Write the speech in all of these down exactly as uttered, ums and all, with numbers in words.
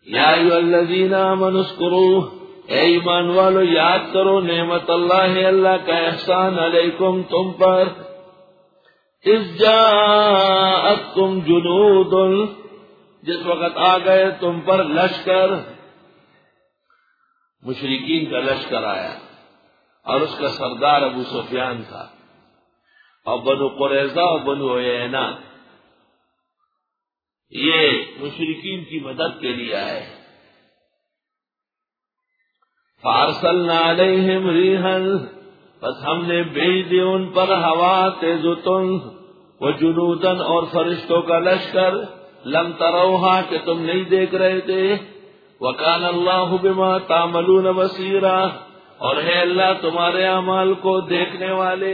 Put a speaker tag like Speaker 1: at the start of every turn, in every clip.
Speaker 1: یا ایھا الذین آمنوا اذکروا، اے ایمان والو یاد کرو نعمت اللہ اللہ کا احسان علیکم تم پر، اذ جاءتکم جنود، جس وقت آ گئے تم پر لشکر، مشرکین کا لشکر آیا اور اس کا سردار ابو سفیان تھا، اور بنو قریظہ اور بنو عیینہ یہ مشرکین کی مدد کے لیے آئے۔ فارسلنا علیہم ریحا، بس ہم نے بھیج دی ان پر ہوا تیز و تند، وجنوداً اور فرشتوں کا لشکر، لم تروہا کہ تم نہیں دیکھ رہے تھے، وکان اللہ بما تعملون بصیرا، اور ہے اللہ تمہارے اعمال کو دیکھنے والے۔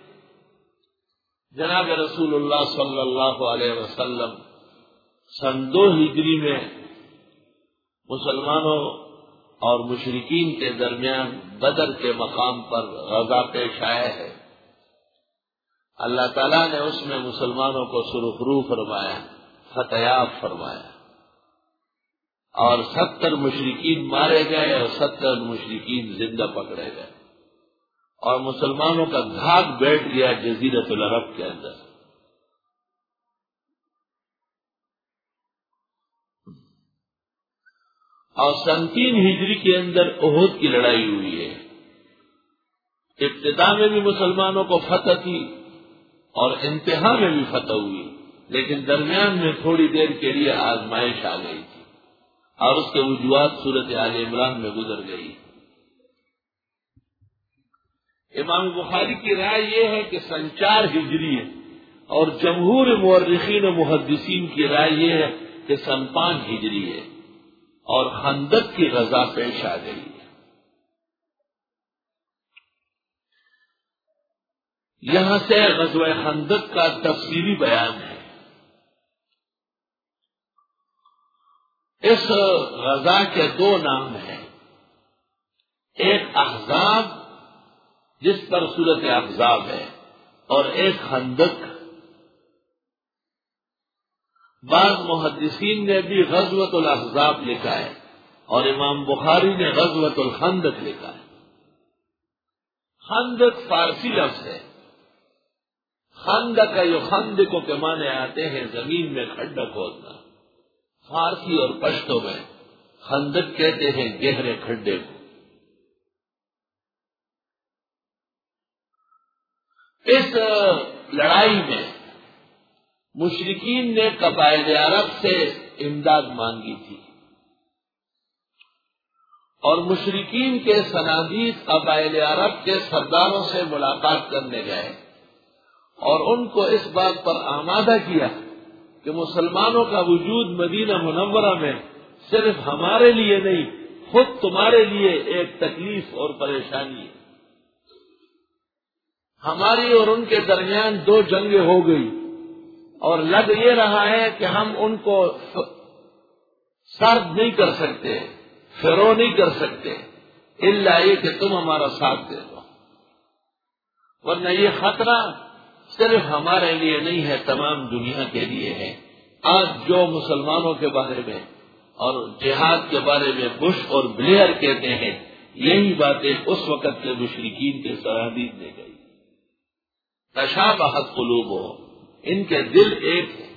Speaker 1: جناب رسول اللہ صلی اللہ علیہ وسلم سن دو ہجری میں مسلمانوں اور مشرکین کے درمیان بدر کے مقام پر غزا پیش آیا ہے۔ اللہ تعالیٰ نے اس میں مسلمانوں کو سرخرو فرمایا، فتح یاب فرمایا، اور ستر مشرکین مارے گئے اور ستر مشرکین زندہ پکڑے گئے، اور مسلمانوں کا دھاگ بیٹھ گیا جزیرۃ العرب کے اندر۔ اور سن تین ہجری کے اندر احد کی لڑائی ہوئی ہے۔ ابتدا میں بھی مسلمانوں کو فتح تھی اور انتہا میں بھی فتح ہوئی، لیکن درمیان میں تھوڑی دیر کے لیے آزمائش آ گئی تھی، اور اس کے وجوہات سورۃ آل عمران میں گزر گئی۔ امام بخاری کی رائے یہ ہے کہ سن چار ہجری ہے، اور جمہور مورخین و محدثین کی رائے یہ ہے کہ سن پانچ ہجری ہے، اور خندق کی غزا پیش آ گئی ہے۔ یہاں سے غزوہ خندق کا تفصیلی بیان ہے۔ اس غزا کے دو نام ہیں، ایک احزاب جس پر سورۃ احزاب ہے، اور ایک خندق۔ بعض محدثین نے بھی غزوۃ الاحزاب لکھا ہے، اور امام بخاری نے غزوۃ الخندق لکھا ہے۔ خندق فارسی لفظ ہے، خندق یخندق کے معنی آتے ہیں زمین میں کھڈا کھودنا، فارسی اور پشتو میں خندق کہتے ہیں گہرے کھڈے کو۔ اس لڑائی میں مشرکین نے قبائل عرب سے امداد مانگی تھی، اور مشرکین کے صنادید قبائل عرب کے سرداروں سے ملاقات کرنے گئے، اور ان کو اس بات پر آمادہ کیا کہ مسلمانوں کا وجود مدینہ منورہ میں صرف ہمارے لیے نہیں، خود تمہارے لیے ایک تکلیف اور پریشانی ہے۔ ہماری اور ان کے درمیان دو جنگیں ہو گئی، اور لگ یہ رہا ہے کہ ہم ان کو سرد نہیں کر سکتے، فرو نہیں کر سکتے، الا یہ کہ تم ہمارا ساتھ دے دو، ورنہ یہ خطرہ صرف ہمارے لیے نہیں ہے، تمام دنیا کے لیے ہے۔ آج جو مسلمانوں کے بارے میں اور جہاد کے بارے میں بش اور بلیئر کہتے ہیں، یہی باتیں اس وقت کے مشرکین کے سرادید نے گئی۔ تشابہت قلوبہم، ان کے دل ایک ہے۔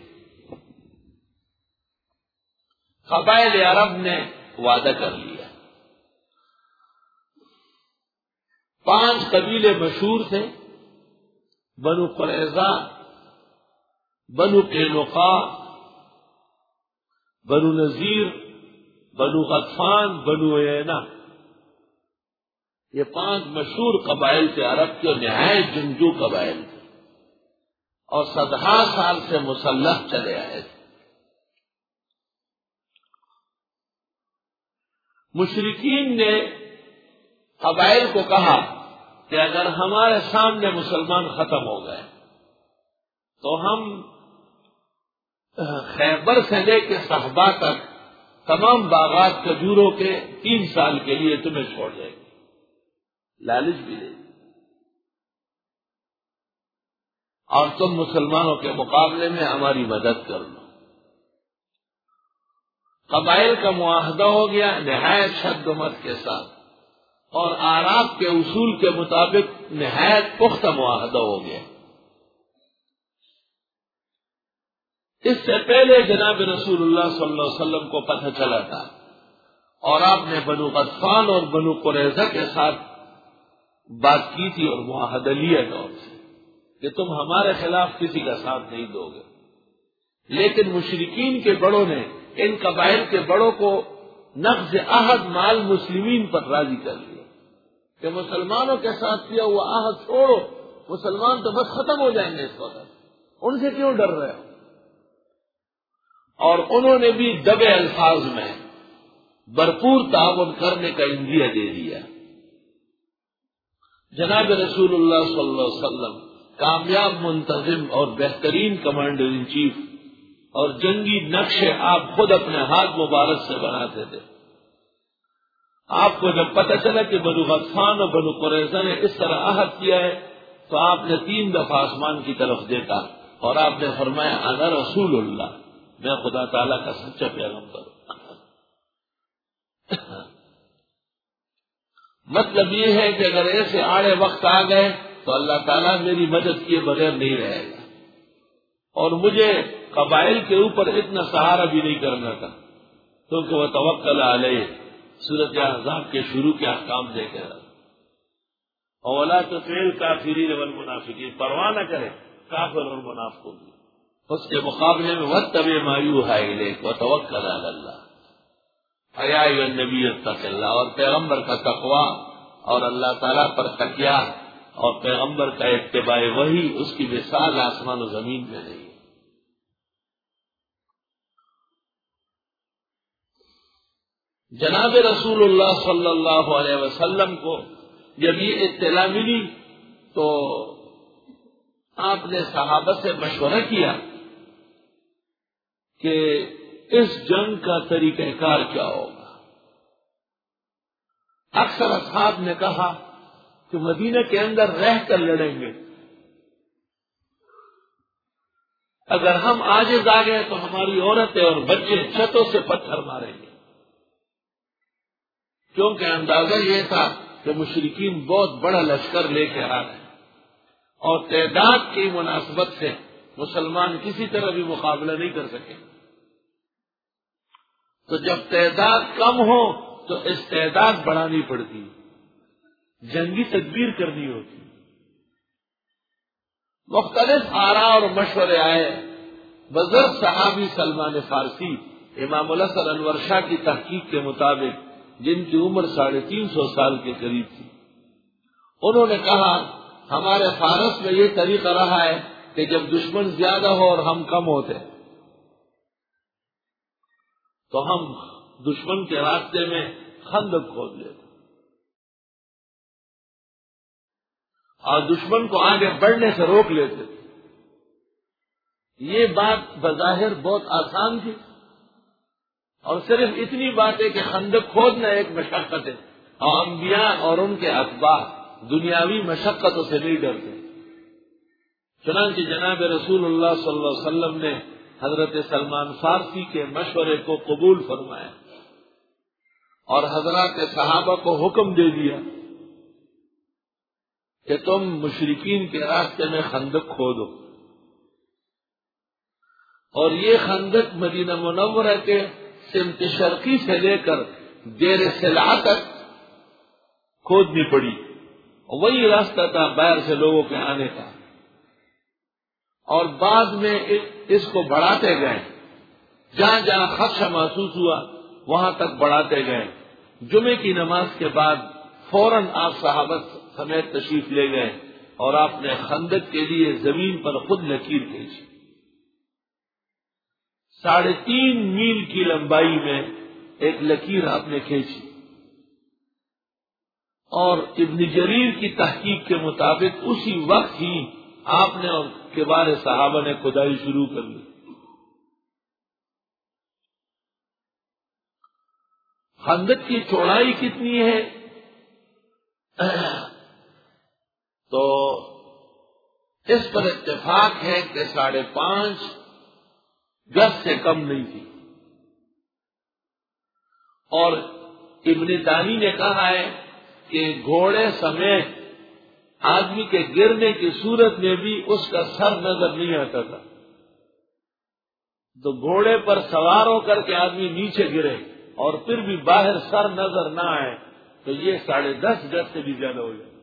Speaker 1: قبائل عرب نے وعدہ کر لیا، پانچ قبیلے مشہور تھے، بنو قریظہ، بنو قینقاع، بنو نذیر، بنو غطفان، بنو عیینہ۔ یہ پانچ مشہور قبائل تھے عرب کے، نہایت جنگجو قبائل تھے، اور صدہا سال سے مسلح چلے آئے تھے۔ مشرکین نے قبائل کو کہا کہ اگر ہمارے سامنے مسلمان ختم ہو گئے تو ہم خیبر سے لے کے صحبا تک تمام باغات کھجوروں کے تین سال کے لیے تمہیں چھوڑ دیں گے، لالچ بھی دے، اور تم مسلمانوں کے مقابلے میں ہماری مدد کر لو۔ قبائل کا معاہدہ ہو گیا نہایت شد و مت کے ساتھ، اور آراف کے اصول کے مطابق نہایت پختہ معاہدہ ہو گیا۔ اس سے پہلے جناب رسول اللہ صلی اللہ علیہ وسلم کو پتہ چلا تھا، اور آپ نے بنو غطفان اور بنو قریظہ کے ساتھ بات کی تھی اور معاہدہ لیا تھا ان سے کہ تم ہمارے خلاف کسی کا ساتھ نہیں دو گے، لیکن مشرکین کے بڑوں نے ان قبائل کے بڑوں کو نقض عہد مال مسلمین پر راضی کر لیا کہ مسلمانوں کے ساتھ کیا ہوا عہد چھوڑو، مسلمان تو بس ختم ہو جائیں گے اس وقت، ان سے کیوں ڈر رہے ہو؟ اور انہوں نے بھی دبے الفاظ میں بھرپور تعاون کرنے کا عندیہ دے دیا۔ جناب رسول اللہ صلی اللہ علیہ وسلم کامیاب منتظم اور بہترین کمانڈر ان چیف اور جنگی نقشے آپ خود اپنے ہاتھ مبارک سے بناتے تھے۔ آپ کو جب پتہ چلا کہ بنو غطفان اور بنو قریظہ نے اس طرح عہد کیا ہے تو آپ نے تین دفعہ آسمان کی طرف دیکھا اور آپ نے فرمایا انا رسول اللہ، میں خدا تعالیٰ کا سچا پیغمبر ہوں۔ مطلب یہ ہے کہ اگر ایسے آڑے وقت آ گئے تو اللہ تعالیٰ میری مدد کیے بغیر نہیں رہے گا، اور مجھے قبائل کے اوپر اتنا سہارا بھی نہیں کرنا تھا، کیونکہ وہ توکل علیہ سورۃ احزاب کے شروع کے احکام دیکھے رہا۔ اولا تو تیل کافرین والمنافقین، پرواہ نہ کرے کافر اور منافقوں کی، اس کے مقابلے میں واتبع ما یوحی الیک وتوکل علی اللہ، یا ایھا النبی اتق اللہ، اور پیغمبر کا تقوی اور اللہ تعالیٰ پر تکیہ اور پیغمبر کا اتباع وحی، اس کی مثال آسمان و زمین میں نہیں۔ جناب رسول اللہ صلی اللہ علیہ وسلم کو جب یہ اطلاع ملی تو آپ نے صحابہ سے مشورہ کیا کہ اس جنگ کا طریقہ کار کیا ہوگا۔ اکثر اصحاب نے کہا کہ مدینہ کے اندر رہ کر لڑیں گے، اگر ہم عاجز آ گئے تو ہماری عورتیں اور بچے چھتوں سے پتھر ماریں گے، کیونکہ اندازہ یہ تھا کہ مشرکین بہت بڑا لشکر لے کے آ رہے ہیں اور تعداد کی مناسبت سے مسلمان کسی طرح بھی مقابلہ نہیں کر سکے، تو جب تعداد کم ہو تو استعداد بڑھانی پڑتی، جنگی تدبیر کرنی ہوتی۔ مختلف آراء اور مشورے آئے۔ بزرگ صحابی سلمان فارسی امام الحسن انور شاہ کی تحقیق کے مطابق، جن کی عمر ساڑھے تین سو سال کے قریب تھی، انہوں نے کہا ہمارے فارس میں یہ طریقہ رہا ہے کہ جب دشمن زیادہ ہو اور ہم کم ہوتے تو ہم دشمن کے راستے میں خندق کھود لیتے اور دشمن کو آگے بڑھنے سے روک لیتے تھے۔ یہ بات بظاہر بہت آسان تھی، اور صرف اتنی بات ہے کہ خندق کھودنا ایک مشقت ہے، اور انبیاء اور ان کے اتباع دنیاوی مشقتوں سے نہیں ڈرتے۔ چنانچہ جناب رسول اللہ صلی اللہ علیہ وسلم نے حضرت سلمان فارسی کے مشورے کو قبول فرمایا اور حضرات صحابہ کو حکم دے دیا کہ تم مشرکین کے راستے میں خندق کھودو، اور یہ خندق مدینہ منورہ کے سمت شرقی سے لے کر دیر سلع تک کھودنی پڑی، اور وہی راستہ تھا باہر سے لوگوں کے آنے کا، اور بعد میں اس کو بڑھاتے گئے، جہاں جہاں خدشہ محسوس ہوا وہاں تک بڑھاتے گئے۔ جمعے کی نماز کے بعد فوراً آپ صحابہ سمیت تشریف لے گئے اور آپ نے خندق کے لیے زمین پر خود لکیر کھینچی۔ ساڑھے تین میل کی لمبائی میں ایک لکیر آپ نے کھینچی، اور ابن جریر کی تحقیق کے مطابق اسی وقت ہی آپ نے اور کبار صحابہ نے کھدائی شروع کر لی۔ خندق کی چوڑائی کتنی ہے تو اس پر اتفاق ہے کہ ساڑھے پانچ گز سے کم نہیں تھی، اور ابن دانی نے کہا ہے کہ گھوڑے سمیت آدمی کے گرنے کی صورت میں بھی اس کا سر نظر نہیں آتا تھا. تو گھوڑے پر سوار ہو کر کے آدمی نیچے گرے اور پھر بھی باہر سر نظر نہ آئے تو یہ ساڑھے دس گز سے بھی زیادہ ہو جائے.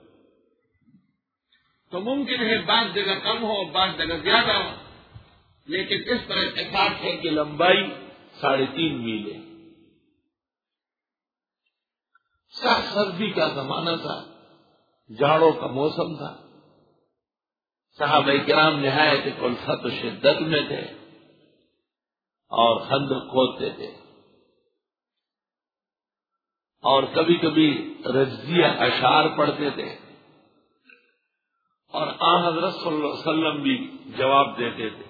Speaker 1: تو ممکن ہے بعض جگہ کم ہو بعض جگہ زیادہ ہو، لیکن اس پر اتفاق ہے کہ لمبائی ساڑھے تین میل ہے. سخت سردی کا زمانہ تھا، جاڑوں کا موسم تھا. صحابہ کرام نہایت الفت و شدت میں تھے اور خندق کھودتے تھے، اور کبھی کبھی رجزیہ اشعار پڑھتے تھے، اور آن حضرت صلی اللہ علیہ وسلم بھی جواب دیتے تھے.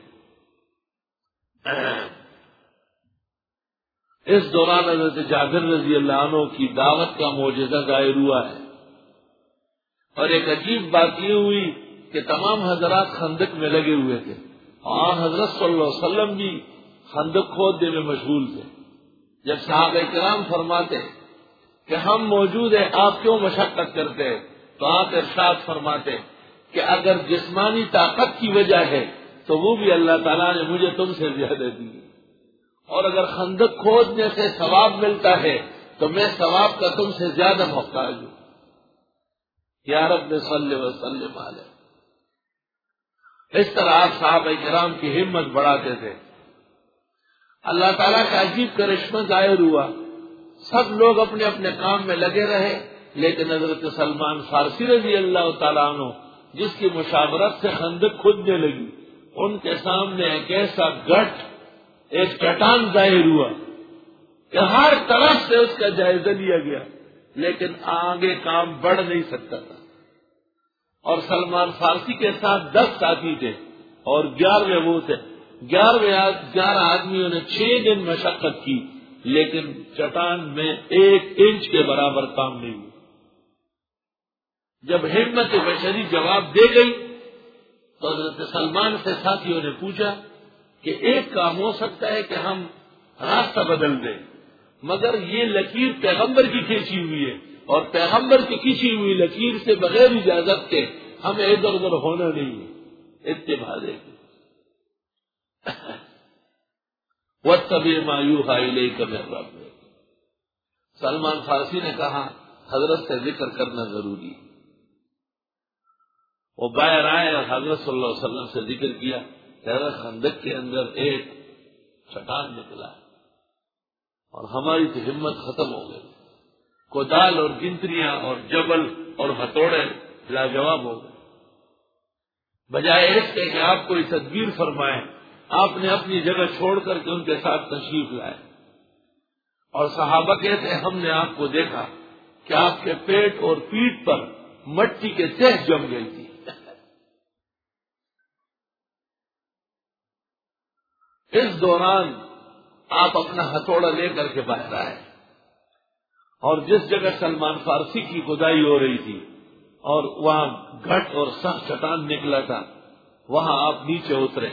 Speaker 1: اس دوران حضرت جابر رضی اللہ عنہ کی دعوت کا معجزہ ظاہر ہوا ہے. اور ایک عجیب بات یہ ہوئی کہ تمام حضرات خندق میں لگے ہوئے تھے اور حضرت صلی اللہ علیہ وسلم بھی خندق کھودنے میں مشغول تھے. جب صحابہ کرام فرماتے کہ ہم موجود ہیں آپ کیوں مشقت کرتے ہیں، تو آپ ارشاد فرماتے کہ اگر جسمانی طاقت کی وجہ ہے تو وہ بھی اللہ تعالیٰ نے مجھے تم سے زیادہ دی، اور اگر خندق کھودنے سے ثواب ملتا ہے تو میں ثواب کا تم سے زیادہ محتاج ہوں. یا رب صلی وسلم علیہ. اس طرح آپ صحابہ کرام کی ہمت بڑھاتے تھے. اللہ تعالیٰ کا عجیب کرشمہ ظاہر ہوا. سب لوگ اپنے اپنے کام میں لگے رہے، لیکن حضرت سلمان فارسی رضی اللہ تعالیٰ عنہ جس کی مشاورت سے خندق کھودنے لگی، ان کے سامنے ایک ایسا گٹھ، ایک چٹان ظاہر ہوا کہ ہر طرف سے اس کا جائزہ لیا گیا، لیکن آگے کام بڑھ نہیں سکتا تھا. اور سلمان فارسی کے ساتھ دس ساتھی تھے اور گیارہویں وہ تھے. گیارہویں گیارہ آدمیوں نے چھ دن مشقت کی، لیکن چٹان میں ایک انچ کے برابر کام نہیں ہوا. جب ہمت بشری جواب دے گئی تو حضرت سلمان سے ساتھیوں نے پوچھا کہ ایک کام ہو سکتا ہے کہ ہم راستہ بدل دیں، مگر یہ لکیر پیغمبر کی کھینچی ہوئی ہے اور پیغمبر کی کھینچی ہوئی لکیر سے بغیر اجازت کے ہمیں ادھر ادھر ہونا نہیں ہے. اتباع دے گی وَاتَّبِعْ مَا يُوحَىٰ إِلَيْكَ مِن رَّبِّكَ. سلمان فارسی نے کہا حضرت سے ذکر کرنا ضروری. وہ باہر آئے اور حضرت صلی اللہ علیہ وسلم سے ذکر کیا کہ حضرت خندق کے اندر ایک چٹان نکلا اور ہماری تو ہمت ختم ہو گئی. کودال اور گنتریاں اور جبل اور ہتھوڑے لاجواب ہو گئے. بجائے اس کے کہ آپ کوئی تدبیر فرمائیں، آپ نے اپنی جگہ چھوڑ کر کے ان کے ساتھ تشریف لائے. اور صحابہ کہتے ہیں ہم نے آپ کو دیکھا کہ آپ کے پیٹ اور پیٹھ پر مٹی کے تہ جم گئی تھی. اس دوران آپ اپنا ہتھوڑا لے کر کے باہر آئے اور جس جگہ سلمان فارسی کی کھدائی ہو رہی تھی اور وہاں گھٹ اور سخت چٹان نکلا تھا، وہاں آپ نیچے اترے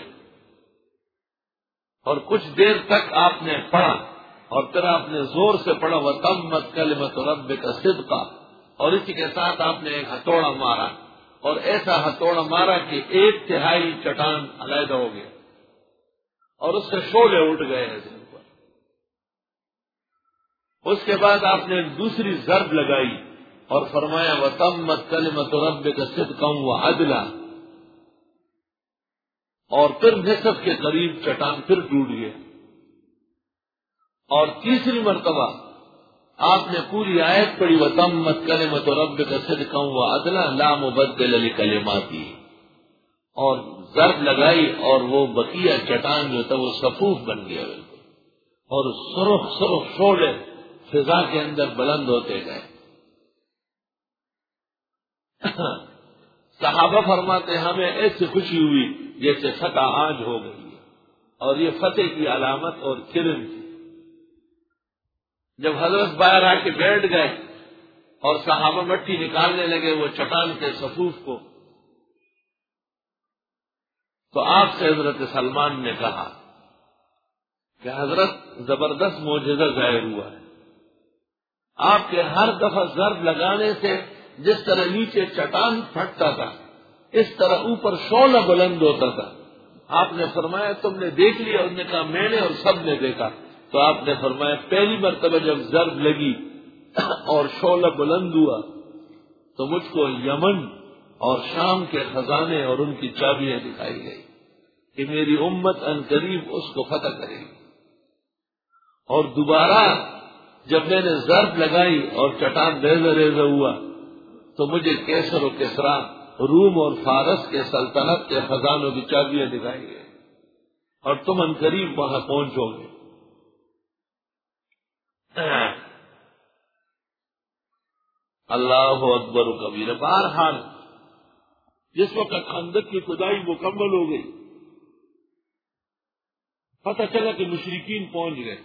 Speaker 1: اور کچھ دیر تک آپ نے پڑھا اور پھر آپ نے زور سے پڑھا وَتَمَّتْ كَلِمَةُ رَبِّكَ صِدْقًا، اور اسی کے ساتھ آپ نے ایک ہتھوڑا مارا اور ایسا ہتھوڑا مارا کہ ایک تہائی چٹان علیحدہ ہو گیا اور اس سے شعلے اٹھ گئے ایسے اوپر. اس کے بعد آپ نے دوسری ضرب لگائی اور فرمایا وَتَمَّتْ كَلِمَةُ رَبِّكَ صِدْقًا وَعَدْلًا، اور پھر نصف کے قریب چٹان پھر ٹوٹ گیا. اور تیسری مرتبہ آپ نے پوری آیت پڑھی وَتَمَّتْ كَلِمَةُ رَبِّكَ صِدْقًا وَعَدْلًا لَا مُبَدِّلَ لِكَلِمَاتِهِ، اور ضرب لگائی اور وہ بقیہ چٹان جو تھا وہ صفوف بن گیا بالکل، اور سرخ سرخ شعلے فضا کے اندر بلند ہوتے گئے. صحابہ فرماتے ہمیں ایسی خوشی ہوئی جیسے فتح آج ہو گئی ہے، اور یہ فتح کی علامت اور کرن تھی. جب حضرت باہر آ کے بیٹھ گئے اور صحابہ مٹی نکالنے لگے وہ چٹان کے صفوف کو، تو آپ سے حضرت سلمان نے کہا کہ حضرت زبردست معجزہ ظاہر ہوا ہے. آپ کے ہر دفعہ ضرب لگانے سے جس طرح نیچے چٹان پھٹتا تھا اس طرح اوپر شعلہ بلند ہوتا تھا. آپ نے فرمایا تم نے دیکھ لیا؟ انہوں نے کہا میں نے اور سب نے دیکھا. تو آپ نے فرمایا پہلی مرتبہ جب ضرب لگی اور شعلہ بلند ہوا تو مجھ کو یمن اور شام کے خزانے اور ان کی چابیاں دکھائی گئی کہ میری امت ان قریب اس کو فتح کرے گی. اور دوبارہ جب میں نے ضرب لگائی اور چٹان ریزہ ریزہ ہوا تو مجھے کیسر و کسرا روم اور فارس کے سلطنت کے خزانوں کی چابیاں دکھائی گئی اور تم ان قریب وہاں پہنچو گے. اللہ اکبر و کبیر. بہرحال جس وقت خندق کی کھدائی مکمل ہو گئی پتہ چلا کہ مشرکین پہنچ گئے،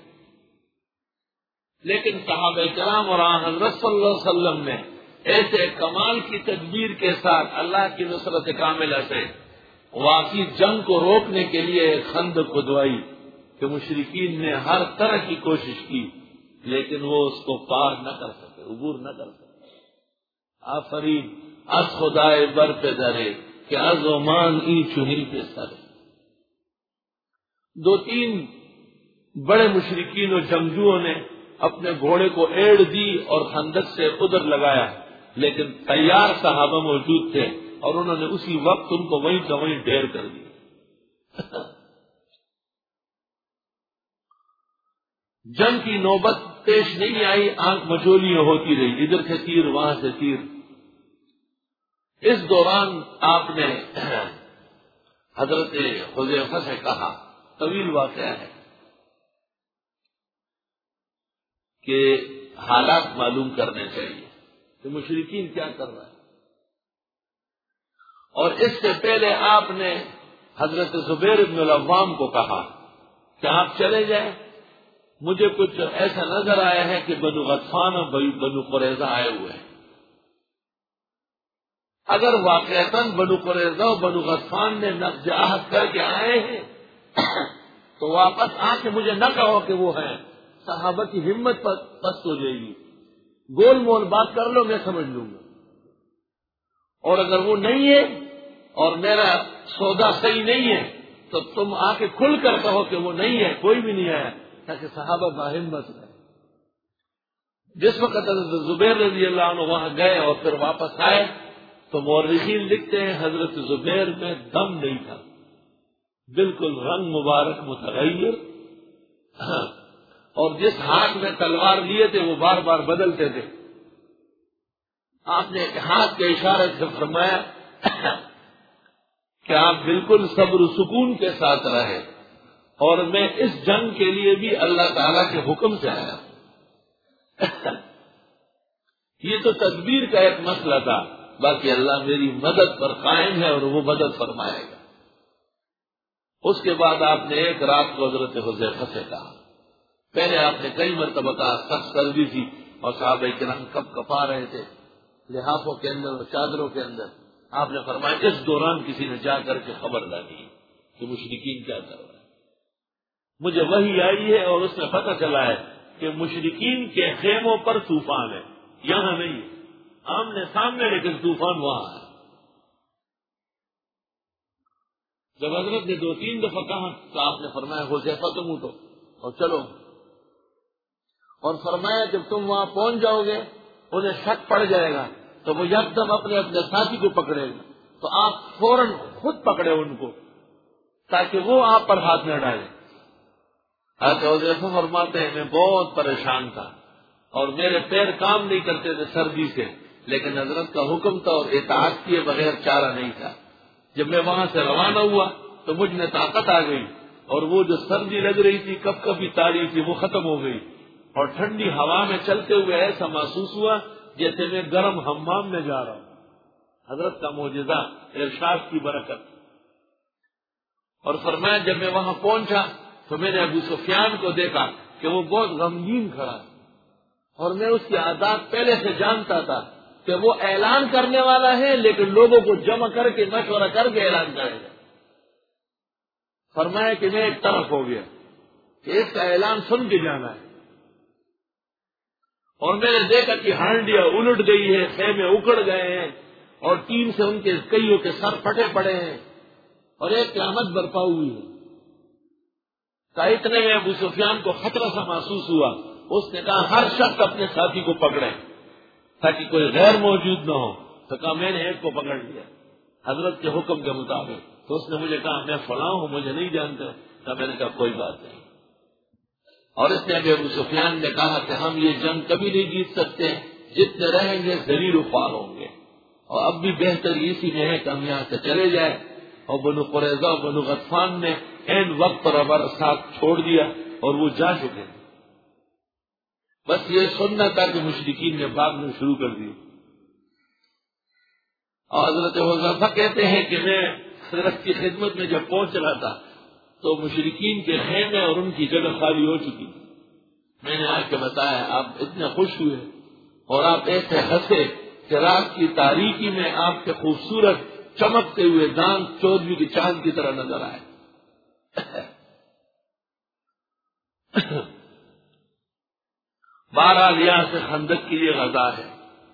Speaker 1: لیکن صحابہ کرام اور حضرت صلی اللہ علیہ وسلم نے ایسے کمال کی تدبیر کے ساتھ اللہ کی نصرت کاملہ سے واقعی جنگ کو روکنے کے لیے ایک خندق کھدوائی کہ مشرکین نے ہر طرح کی کوشش کی لیکن وہ اس کو پار نہ کر سکے، عبور نہ کر سکے. آفرین از خدائے بر پہ درے کہ از عمان ای چنی پہ سرے. دو تین بڑے مشرکین و جنگجوؤں نے اپنے گھوڑے کو ایڑ دی اور خندق سے ادھر لگایا، لیکن تیار صحابہ موجود تھے اور انہوں نے اسی وقت ان کو وہیں کا وہیں ڈھیر کر دیا. جنگ کی نوبت پیش نہیں آئی، آنکھ مچولیاں ہوتی رہی، ادھر سے تیر وہاں سے تیر. اس دوران آپ نے حضرت حذیفہ سے کہا، طویل واقعہ ہے، کہ حالات معلوم کرنے چاہیے کہ مشرکین کیا کر رہا ہے. اور اس سے پہلے آپ نے حضرت زبیر بن العوام کو کہا کہ آپ چلے جائیں، مجھے کچھ ایسا نظر آیا ہے کہ بنو غطفان اور بنو قریظہ آئے ہوئے ہیں. اگر واقعتاً بنو قریظہ اور بنو غطفان نے نقض عہد کر کے آئے ہیں تو واپس آ کے مجھے نہ کہو کہ وہ ہیں، صحابہ کی ہمت پست ہو جائے گی. گول مول بات کر لو، میں سمجھ لوں گا. اور اگر وہ نہیں ہے اور میرا سودا صحیح نہیں ہے تو تم آ کے کھل کر کہو کہ وہ نہیں ہے، کوئی بھی نہیں آیا، تاکہ صحابہ باہمت رہے. جس وقت حضرت زبیر رضی اللہ عنہ وہاں گئے اور پھر واپس آئے تو مورخین لکھتے ہیں حضرت زبیر میں دم نہیں تھا، بالکل رنگ مبارک متغیر، اور جس ہاتھ میں تلوار لیے تھے وہ بار بار بدلتے تھے. آپ نے ایک ہاتھ کے اشارے سے فرمایا کہ آپ بالکل صبر و سکون کے ساتھ رہے، اور میں اس جنگ کے لیے بھی اللہ تعالی کے حکم سے آیا. یہ تو تدبیر کا ایک مسئلہ تھا، باقی اللہ میری مدد پر قائم ہے اور وہ مدد فرمائے گا. اس کے بعد آپ نے ایک رات کو حضرت حذیفہ سے کہا، پہلے آپ نے کئی مرتبہ کہا، سخت سردی تھی اور صحابہ کرام کپ کپا رہے تھے لحافوں کے اندر اور چادروں کے اندر. آپ نے فرمایا اس دوران کسی نے جا کر کے خبر ڈالی کہ مشرکین کیا کر رہے ہیں. مجھے وحی آئی ہے اور اس میں پتہ چلا ہے کہ مشرکین کے خیموں پر طوفان ہے، یہاں نہیں، آمنے سامنے، لیکن طوفان وہاں ہے. جب حضرت نے دو تین دفعہ کہا تو آپ نے فرمایا حذیفہ تم اٹھو اور چلو، اور فرمایا جب تم وہاں پہنچ جاؤ گے انہیں شک پڑ جائے گا تو وہ یکدم اپنے اپنے ساتھی کو پکڑے گا، تو آپ فوراً خود پکڑے ان کو تاکہ وہ آپ پر ہاتھ نہ ڈالے. حضرت حذیفہ فرماتے ہیں میں بہت پریشان تھا اور میرے پیر کام نہیں کرتے تھے سردی سے، لیکن حضرت کا حکم تھا اور اطاعت کیے بغیر چارہ نہیں تھا. جب میں وہاں سے روانہ ہوا تو مجھ میں طاقت آ گئی اور وہ جو سردی لگ رہی تھی کب کبھی تاری تھی وہ ختم ہو گئی، اور ٹھنڈی ہوا میں چلتے ہوئے ایسا محسوس ہوا جیسے میں گرم حمام میں جا رہا ہوں. حضرت کا معجزہ، ارشاد کی برکت. اور فرمایا جب میں وہاں پہنچا تو میں نے ابو سفیان کو دیکھا کہ وہ بہت غمگین کھڑا ہے، اور میں اس کی عادات پہلے سے جانتا تھا کہ وہ اعلان کرنے والا ہے لیکن لوگوں کو جمع کر کے مشورہ کر کے اعلان کرے گا. فرمایا کہ میں ایک طرف ہو گیا کہ اس کا اعلان سن کے جانا ہے، اور میں نے دیکھا کہ ہانڈیاں الٹ گئی ہے، خیمے اکڑ گئے ہیں اور تین سے ان کے کئیوں کے سر پھٹے پڑے ہیں اور ایک قیامت برپا ہوئی ہے۔ کہ اتنے میں ابو سفیان کو خطرہ سا محسوس ہوا، اس نے کہا ہر شخص اپنے ساتھی کو پکڑے تاکہ کوئی غیر موجود نہ ہو۔ تو کہا میں نے ایک کو پکڑ لیا حضرت کے حکم کے مطابق۔ تو اس نے مجھے کہا میں فلاں ہوں، مجھے نہیں جانتا۔ تو میں نے کہا کوئی بات نہیں۔ اور اس نے ابھی ابو سفیان نے کہا کہ ہم یہ جنگ کبھی نہیں جیت سکتے، جتنے رہیں گے ذلیل و خوار ہوں گے، اور اب بھی بہتر اسی میں ہے کہ ہم یہاں سے چلے جائیں۔ اور بنو قریظہ اور بنو غطفان نے عین وقت پر ہمارا ساتھ چھوڑ دیا اور وہ جا چکے۔ بس یہ سننا تھا کہ مشرکین نے بھاگنا شروع کر دی۔ اور حضرت حذیفہ کہتے ہیں کہ میں حضرت کی خدمت میں جب پہنچ رہا تھا تو مشرکین کے خیمے اور ان کی جگہ خالی ہو چکی تھی۔ میں نے آ کے بتایا، آپ اتنے خوش ہوئے اور آپ ایسے ہنسے کہ رات کی تاریکی میں آپ کے خوبصورت چمکتے ہوئے دانت چودھویں کی چاند کی طرح نظر آئے۔ بہرحال یہاں سے خندق کی یہ غزا ہے۔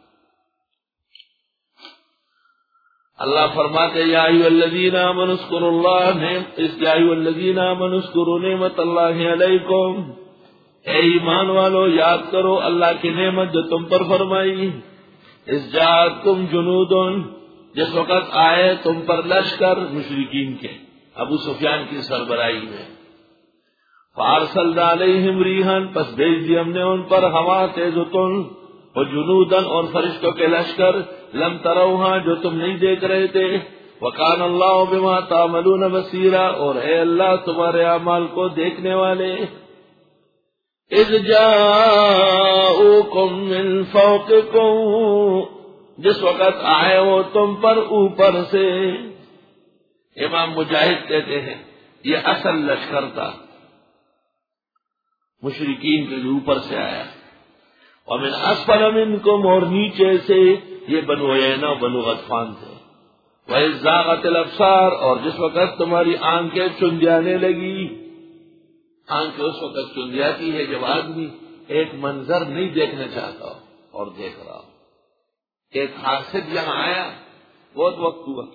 Speaker 1: اللہ فرماتے یا ایھا الذین آمنوا اذکروا اللہ یا ایھا الذین آمنوا اذکروا نعمت اللہ علیکم، اے ایمان والو یاد کرو اللہ کی نعمت جو تم پر فرمائی۔ اذ جاءتکم جنود، جس وقت آئے تم پر لشکر مشرکین کے ابو سفیان کی سربراہی میں۔ فارسلنا علیہم ریحا، پس بھیج دی ہم نے ان پر ہوا تیز و تند، وجنوداً اور فرشتوں کے لشکر، لم تروہا جو تم نہیں دیکھ رہے تھے، وکان اللہ بما تعملون بصیرا، اور اے اللہ تمہارے اعمال کو دیکھنے والے۔ اذ جاءوکم من فوقکم، جس وقت آئے وہ تم پر اوپر سے۔ امام مجاہد کہتے ہیں یہ اصل لشکر تھا مشرکین کے اوپر سے آیا، اور من اسفل منکم، اور نیچے سے یہ بنو عینہ بنو غطفان تھے۔ وَإِذْ زَاغَتِ الْأَبْصَارُ، اور جس وقت تمہاری آنکھیں چندیانے لگی۔ آنکھیں اس وقت چندیاتی ہے جب آدمی ایک منظر نہیں دیکھنا چاہتا ہو اور دیکھ رہا ہو۔ ایک حاسد یہاں آیا، بہت وقت ہوا،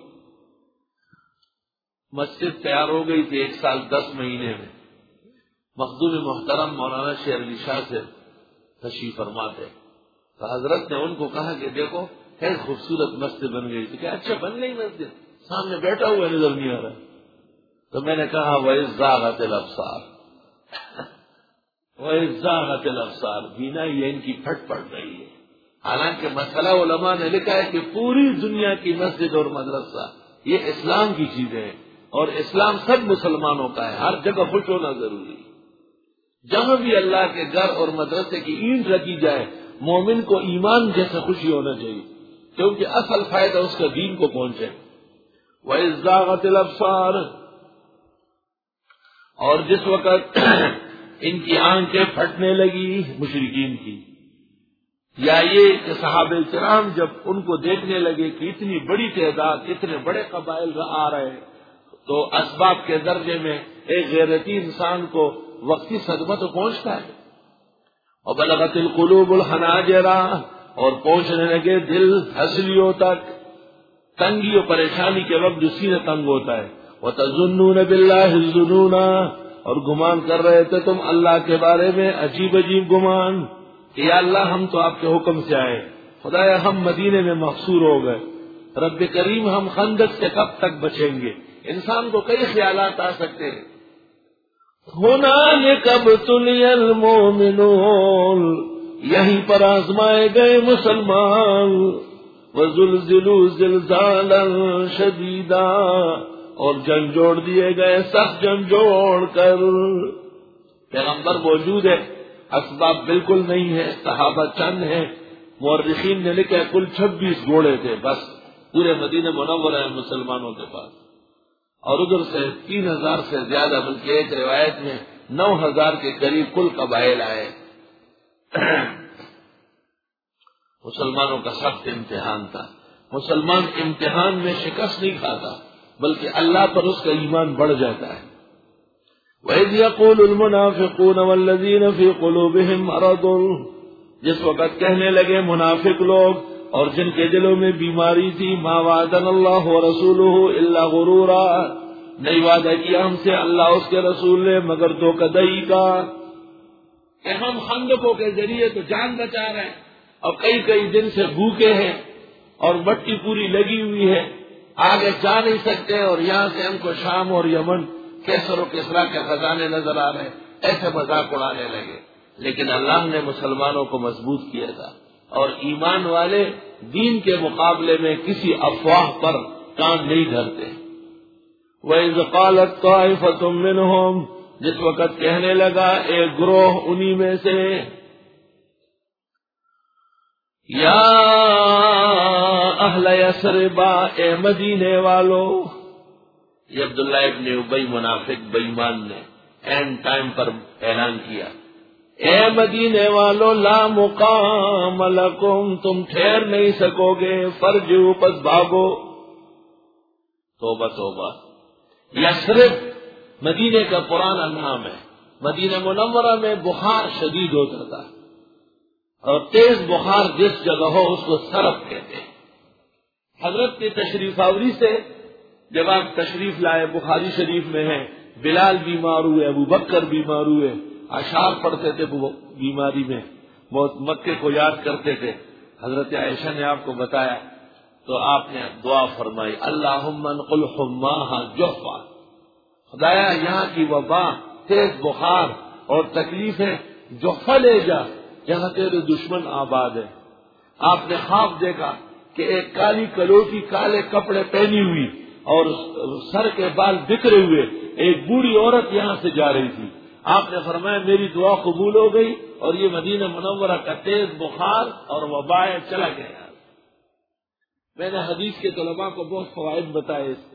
Speaker 1: مسجد تیار ہو گئی تھی ایک سال دس مہینے میں۔ مخدوم محترم مولانا شیر علی شاہ سے تشریف فرما تھے، تو حضرت نے ان کو کہا کہ دیکھو ہے خوبصورت مسجد بن گئی تھی، کہ اچھا بن گئی مسجد، سامنے بیٹھا ہوا نظر نہیں آ رہا۔ تو میں نے کہا وَإِذْ زَاغَتِ الْأَبْصَارُ، وَإِذْ زَاغَتِ الْأَبْصَارُ، بینا یہ ان کی پھٹ پڑ رہی ہے۔ حالانکہ مسئلہ علماء نے لکھا ہے کہ پوری دنیا کی مسجد اور مدرسہ یہ اسلام کی چیزیں ہیں، اور اسلام سب مسلمانوں کا ہے، ہر جگہ خوش ہونا ضروری ہے۔ جہاں بھی اللہ کے گھر اور مدرسے کی اینٹ رکھی جائے، مومن کو ایمان جیسے خوشی ہونا چاہیے، کیونکہ اصل فائدہ اس کا دین کو پہنچے۔ وَإِذْ زَاغَتِ الْأَبْصَارُ، اور جس وقت ان کی آنکھیں پھٹنے لگی مشرکین کی، یا یہ کہ صحابہ کرام جب ان کو دیکھنے لگے کہ اتنی بڑی تعداد، اتنے بڑے قبائل آ رہے ہیں، تو اسباب کے درجے میں ایک غیرتی انسان کو وقتی صدمہ تو پہنچتا ہے۔ اور بلغت القلوب الحناجر، اور پہنچنے لگے دل ہنسلیوں تک، تنگی اور پریشانی کے وقت جو سینہ تنگ ہوتا ہے۔ وَتَظُنُّونَ بِاللَّهِ الظُّنُونَ، اور گمان کر رہے تھے تم اللہ کے بارے میں عجیب عجیب گمان کہ یا اللہ ہم تو آپ کے حکم سے آئے، خدایا ہم مدینے میں محصور ہو گئے، رب کریم ہم خندق سے کب تک بچیں گے۔ انسان کو کئی خیالات آ سکتے ہیں۔ هُنَالِكَ ابْتُلِيَ الْمُؤْمِنُونَ، یہیں پر آزمائے گئے مسلمان، وَزُلْزِلُوا زِلْزَالًا شَدِيدًا، اور جنگ جوڑ دیے گئے سخت جنگ جوڑ کر۔ پیغمبر موجود ہے، اسباب بالکل نہیں ہے، صحابہ چند ہیں، مورخین نے لکھا کل چھبیس گھوڑے تھے بس پورے مدینہ منورہ مسلمانوں کے پاس، اور ادھر سے تین ہزار سے زیادہ، بلکہ ایک روایت میں نو ہزار کے قریب کل قبائل آئے۔ مسلمانوں کا سخت امتحان تھا۔ مسلمان امتحان میں شکست نہیں کھاتا بلکہ اللہ پر اس کا ایمان بڑھ جاتا ہے۔ وَإِذْ يَقُولُ الْمُنَافِقُونَ وَالَّذِينَ فِي قُلُوبِهِمْ مَرَضٌ،
Speaker 2: جس وقت کہنے لگے منافق لوگ اور جن کے دلوں میں بیماری تھی، ما وعدنا اللہ ورسولہ الا غرورا، نہیں وعدہ کیا ہم سے اللہ اس کے رسول نے مگر دھوکہ دہی کا، کہ ہم خندقوں کے ذریعے تو جان بچا رہے ہیں اور کئی کئی دن سے بھوکے ہیں اور مٹی پوری لگی ہوئی ہے، آگے جا نہیں سکتے، اور یہاں سے ہم کو شام اور یمن کیسر و کسرا کے خزانے نظر آ رہے ہیں، ایسے مذاق اڑانے لگے۔ لیکن اللہ نے مسلمانوں کو مضبوط کیا تھا، اور ایمان والے دین کے مقابلے میں کسی افواہ پر کان نہیں دھرتے۔ وَإِذْ قَالَتْ طَائِفَةٌ مِّنْهُمْ، جس وقت کہنے لگا ایک گروہ انہی میں سے، یا اہل یثرب، اے مدینے والو۔ یہ عبداللہ ابن ابی منافق بےایمان نے اینڈ ٹائم پر اعلان کیا، اے مدینے والو لا مقام لکم، تم ٹھہر نہیں سکو گے، فرجعوا، پس بھاگو۔ توبہ توبہ۔ یثرب مدینے کا پرانا نام ہے، مدینہ منورہ میں بخار شدید ہوتا تھا، اور تیز بخار جس جگہ ہو اس کو سرف کہتے ہیں۔ حضرت کی تشریف آوری سے جب آپ تشریف لائے، بخاری شریف میں ہے بلال بیمار ہوئے، ابو بکر بیمار ہوئے، اشعار پڑھتے تھے بیماری میں، بہت مکے کو یاد کرتے تھے۔ حضرت عائشہ نے آپ کو بتایا تو آپ نے دعا فرمائی، اللہم انقل حماہا جحفا، خدایا یہاں کی وبا، تیز بخار اور تکلیفیں جحفا لے جا، جہاں تیرے دشمن آباد ہے۔ آپ نے خواب دیکھا کہ ایک کالی کلوٹی کالے کپڑے پہنی ہوئی اور سر کے بال بکھرے ہوئے ایک بوڑھی عورت یہاں سے جا رہی تھی۔ آپ نے فرمایا میری دعا قبول ہو گئی، اور یہ مدینہ منورہ کا تیز بخار اور وبائے چلا گیا۔ میں نے حدیث کے طلباء کو بہت فوائد بتائے اس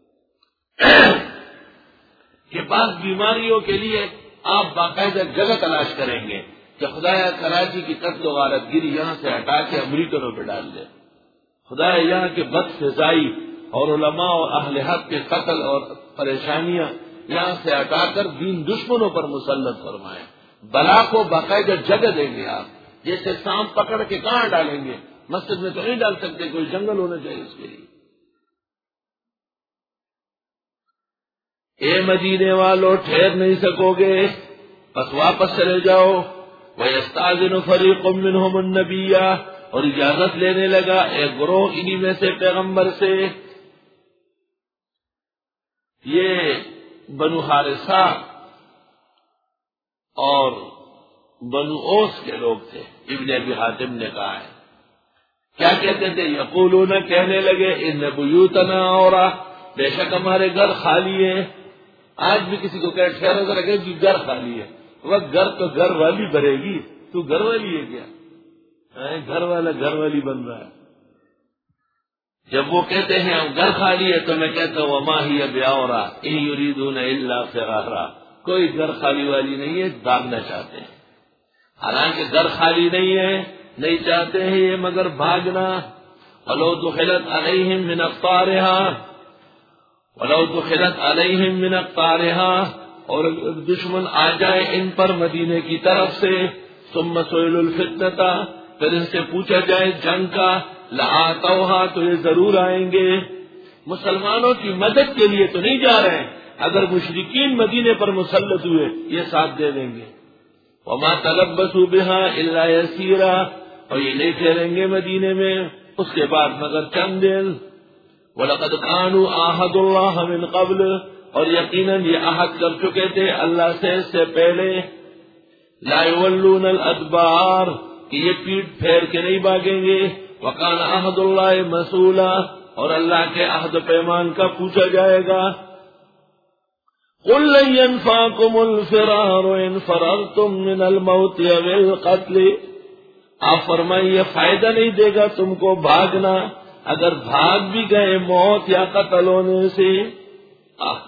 Speaker 2: کہ بعض بیماریوں کے لیے آپ باقاعدہ جگہ تلاش کریں گے کہ خدایا کراچی کی قتل و غارت گیری یہاں سے ہٹا کے امریکنوں پہ ڈال دے، خدایا یہاں کے بد فضائی اور علماء اور اہل حق کے قتل اور پریشانیاں یہاں سے ہٹا کر دین دشمنوں پر مسلط فرمائے۔ بلا کو باقاعدہ جگہ دیں گے آپ، جیسے سانپ پکڑ کے کہاں ڈالیں گے، مسجد میں تو نہیں ڈال سکتے، کوئی جنگل ہونا چاہیے اس کے لیے۔ اے مدینے والو ٹھہر نہیں سکو گے، بس واپس چلے جاؤ۔ وَيَسْتَأْذِنُ فَرِيقٌ مِّنْهُمُ النَّبِيَّ، اور اجازت لینے لگا ایک گروہ انہی میں سے پیغمبر سے۔ یہ بنو حارثہ اور بنو اوس کے لوگ تھے، ابن ابی حاتم نے کہا ہے۔ کیا کہتے تھے؟ یقولون، کہنے لگے، ان بیوتنا عورہ، بے شک ہمارے گھر خالی ہے۔ آج بھی کسی کو کہ ٹھہرو ذرا کہ جی گھر خالی ہے، وہ گھر تو گھر والی بھرے گی، تو گھر والی ہے کیا؟ گھر والا گھر والی بن رہا ہے۔ جب وہ کہتے ہیں ہم گھر خالی ہے تو میں کہتا ہوں وما ہی بعورہ ان یریدون الا فرارا، کوئی گھر خالی والی نہیں ہے، بھاگنا چاہتے ہیں۔ حالانکہ گھر خالی نہیں ہے، نہیں چاہتے ہیں یہ مگر بھاگنا۔ ولو دخلت علیہم من اقطارها، ولو دخلت علیہم من اقطارها، اور دشمن آ جائے ان پر مدینے کی طرف سے، ثم سئلوا الفتنة، پھر ان سے پوچھا جائے جنگ کا، لآتوها، تو یہ ضرور آئیں گے۔ مسلمانوں کی مدد کے لیے تو نہیں جا رہے ہیں، اگر مشرکین مدینے پر مسلط ہوئے یہ ساتھ دے دیں گے۔ وما تلبسوا بها الا يسيرا، اور یہ نہیں ٹھہریں گے مدینے میں اس کے بعد مگر چند دن۔ وَلَقَدْ كَانُوا عَاهَدُوا اللَّهَ مِنْ قَبْلُ، اور یقیناً یہ عہد کر چکے تھے اللہ سے اس سے پہلے، لَا يُوَلُّونَ الْأَدْبَارَ، کہ یہ پیٹ پھیر کے نہیں بھاگیں گے، وَكَانَ عَهْدُ اللَّهِ مَسْئُولًا، اور اللہ کے عہد و پیمان کا پوچھا جائے گا۔ قُل لَّن يَنفَعَكُمُ الْفِرَارُ إِن فَرَرْتُم مِّنَ الْمَوْتِ أَوِ الْقَتْلِ، آپ فرمائیں یہ فائدہ نہیں دے گا تم کو بھاگنا اگر بھاگ بھی گئے موت یا قتل ہونے سے۔ آہ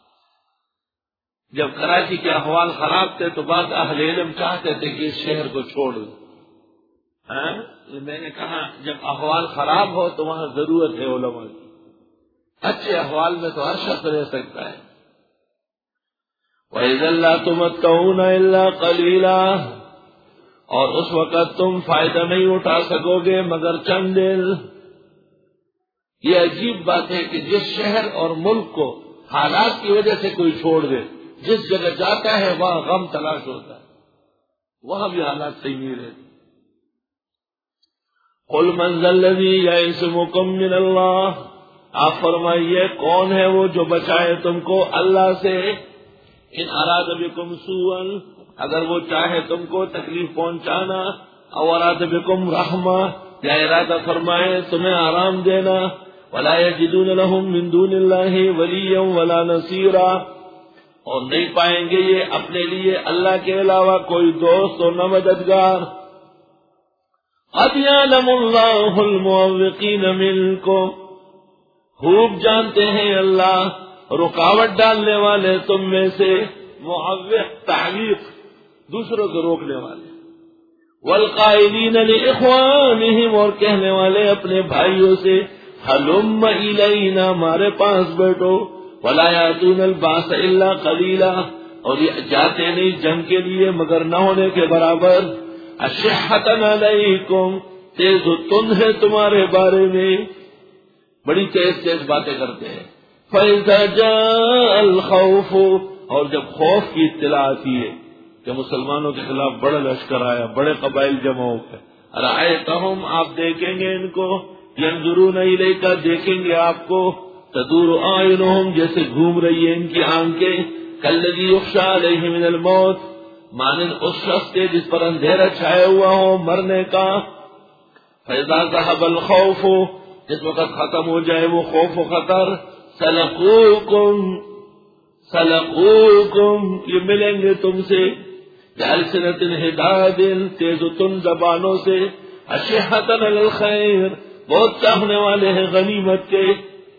Speaker 2: جب کراچی کے احوال خراب تھے تو بعض اہل علم چاہتے تھے کہ اس شہر کو چھوڑ دو۔ ہاں میں نے کہا جب احوال خراب ہو تو وہاں ضرورت ہے علماء کی، اچھے احوال میں تو ہر شخص رہ سکتا ہے۔ وَإِذًا لَّا تُمَتَّعُونَ إِلَّا قَلِيلًا، اور اس وقت تم فائدہ نہیں اٹھا سکو گے مگر چند دن۔
Speaker 1: یہ عجیب بات ہے کہ جس شہر اور ملک کو حالات کی وجہ سے کوئی چھوڑ دے، جس جگہ جاتا ہے وہاں غم تلاش ہوتا ہے، وہاں بھی حالات صحیح نہیں رہتے۔
Speaker 2: قل من ذا الذی یعصمکم من اللہ، آپ فرمائیے کون ہے وہ جو بچائے تم کو اللہ سے؟ ان اراد بکم سوءا، اگر وہ چاہے تم کو تکلیف پہنچانا، او اراد بکم رحمہ، یا ارادہ فرمائے تمہیں آرام دینا، ولا یجدون لهم من دون اللہ ولیا ولا نصیرا، اور نہیں پائیں گے یہ اپنے لیے اللہ کے علاوہ کوئی دوست اور نہ مددگار۔ قد یعلم اللہ المعوقین منکم، خوب جانتے ہیں اللہ رکاوٹ ڈالنے والے تم میں سے، معوق تعویق دوسروں کو روکنے والے، والقائلین لاخوانہم، اور کہنے والے اپنے بھائیوں سے ہلم الینا، ہمارے پاس بیٹھو، ولا یاتون الباس الا قلیلا، اور یہ جاتے نہیں جنگ کے لیے مگر نہ ہونے کے برابر، اشحۃ علیکم، تیز و تند ہے تمہارے بارے میں، بڑی تیز تیز باتیں کرتے ہیں۔ فَإِذَا جَاءَ الْخَوْفُ، اور جب خوف کی اطلاع آتی ہے کہ مسلمانوں کے خلاف بڑا لشکر آیا، بڑے قبائل جمع ہو گئے، رأیتہم، آپ دیکھیں گے ان کو، ینظرون الیک، دیکھیں گے آپ کو، تدور اعینہم، جیسے گھوم رہی ہے ان کی آنکھیں، کالذی یخشی علیہ من الموت، مانند اس شخص کے جس پر اندھیرا چھایا ہوا ہو مرنے کا۔ فَإِذَا ذَهَبَ الْخَوْفُ، جس وقت ختم ہو جائے وہ خوف و خطر، سلقوکم سلقوکم، یہ ملیں گے تم سے، بألسنۃ حداد، تیز و تند زبانوں سے، اشحۃ علی الخیر، بہت چاہنے والے ہیں غنیمت کے،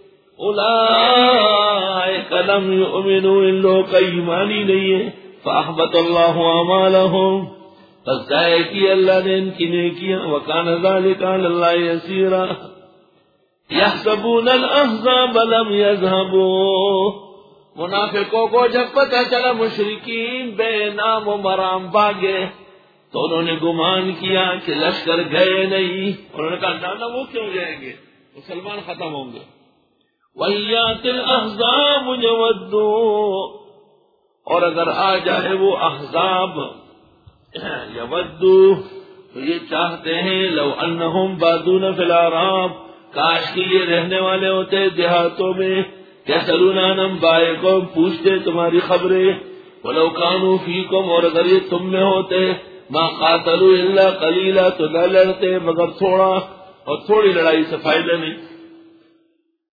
Speaker 2: اولئک لم یؤمنوا، ان لوگوں کا ایمان ہی نہیں ہے، فاحبط اللہ اعمالہم، بس ضائع کی اللہ نے ان کی نیکیاں، وکان ذلک علی اللہ یسیرا، یحسبون الاحزاب لم یذهبوا، منافقوں کو جب پتہ چلا مشرکین بے نام و مرام بھاگے تو انہوں نے گمان کیا کہ لشکر گئے نہیں، انہوں نے کہا نانا وہ کیوں جائیں گے، مسلمان ختم ہوں گے۔ وَإِيَّاتِ الْأَحْزَابُ يَوَدُّوا، اور اگر آ جائے وہ احزاب، یودو، تو یہ چاہتے ہیں، لو انہم بادون فی الاعراب، کاش کہ یہ رہنے والے ہوتے دیہاتوں میں، یسألون عن انبائکم، پوچھتے تمہاری خبریں، ولو کانوا فیکم، اور اگر یہ تم میں ہوتے، ما قاتلوا الا قلیلا، تو نہ لڑتے مگر تھوڑا، اور تھوڑی لڑائی سے فائدہ نہیں۔